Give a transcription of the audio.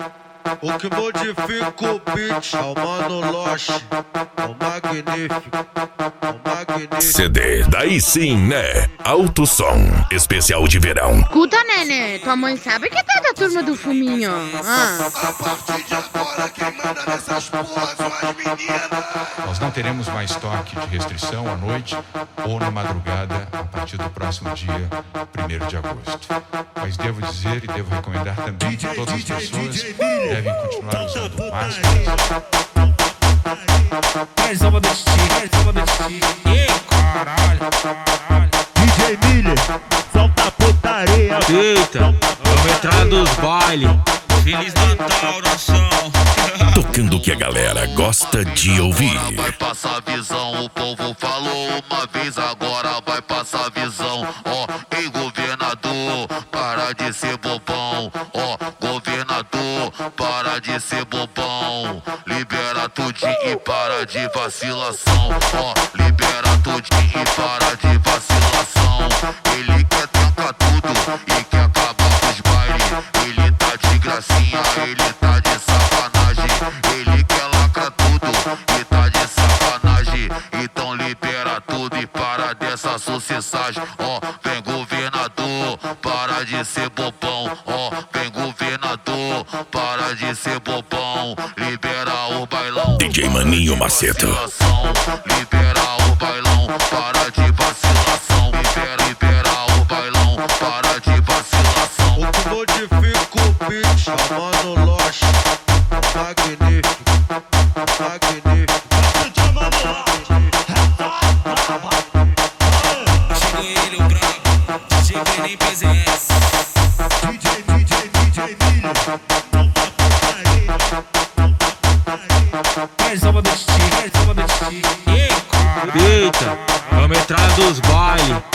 O que modifica o beat é o Mano Loche, o magnífico, o magnífico. CD, daí sim, né? Alto Som, especial de verão. Escuta, Nenê, tua mãe sabe que tá da turma do fuminho. A partir de agora, quem manda nessas porras são as meninas. Nós não teremos mais toque de restrição à noite ou na madrugada a partir do próximo dia 1º de agosto. Mas devo dizer e devo recomendar também que todas as pessoas devem continuar usando máscaras. Mais uma noite, mais uma noite. Ei, caralho. DJ Miller, solta a putaria. Eita, vamos entrar nos bailes. Feliz Natal, nação. Tocando o que a galera gosta de ouvir. Vai passar visão, o povo falou uma vez, agora vai passar visão. Ó, ei governador, para de ser bobão. Ó, governador, para de ser bobão. Libera tudinho e para de vacilação. Ó, libera tudinho e para de vacilação. Ele quer trancar tudo e quer acabar com os bailes. Ele tá de gracinha, ele tá de sacanagem. Ele quer lacrar tudo e tá de sacanagem. Então libera tudo e para dessa sucessagem. Ó, vem governador, para de ser bobão. Ó, vem governador, para de ser bobão. Libera o bailão. DJ Maninho Macedo. Libera o bailão, para de vacilação. Libera o bailão, para de vacilação. O que modifica o beat é o Mano Loche, o magnífico, o magnífico. Chegou ele, o brabo, DJ Venem PZS. DJ Miller, solta a putaria. Mais uma noite, mais uma noite. Ei, caralho. Eita, vamos entrar nos bailes.